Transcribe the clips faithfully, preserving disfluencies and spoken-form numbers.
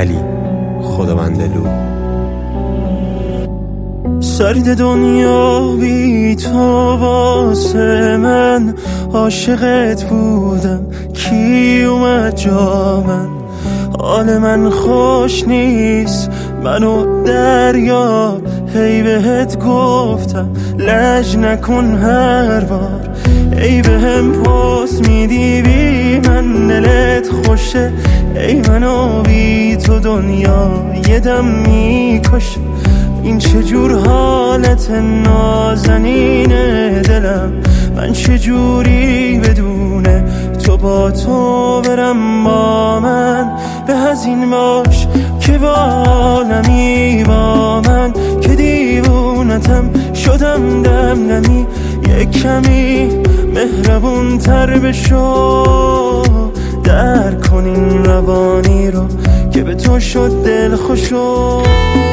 علی خداوندلو. سرد دنیا بی تو واسه من، عاشقت بودم کی اومد جا من. حال من خوش نیست منو دریا، هی بهت گفتم لج نکن هر بار. ای بهم پست میدی بی من دلت خوشه، ای منو بی تو دنیا یه دم میکشه. این چجور حالت نازنین دلم، من چجوری بدونه تو با تو برم با من. به هزین باش که با عالمی با من، که دیوونتم شدم دم نمی. یک کمی مهربون تر بشو، در کن این روانی رو که به تو شد دل خوشو.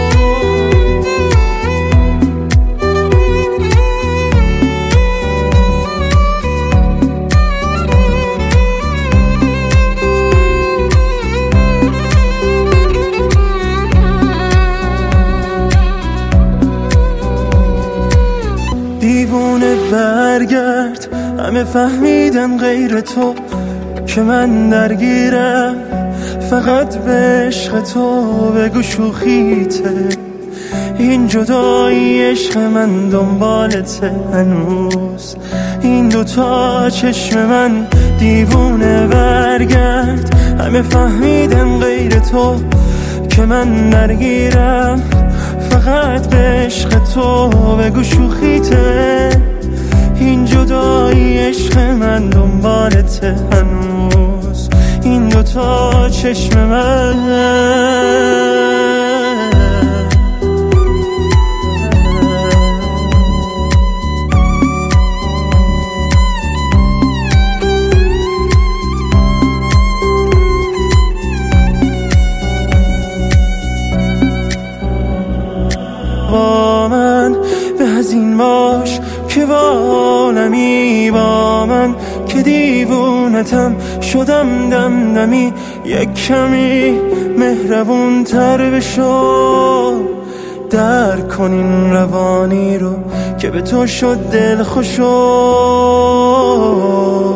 دیوونه برگرد، همه فهمیدن غیر تو که من درگیرم. فقط به عشق تو بگو شوخیته، این جدایی عشق من دنبالته هنوز. این دوتا چشم من دیوونه برگرد، همه فهمیدن غیر تو که من درگیرم. فقط به عشق تو بگو شوخیته، این جدایی عشق من دنبالته هنوز. این دوتا چشم من با من. به هزین باش که با عالمی با من، که دیوونتم شدم دم دمی. یک کمی مهربون تر بشو، در کن این روانی رو که به تو شد دل خوشو.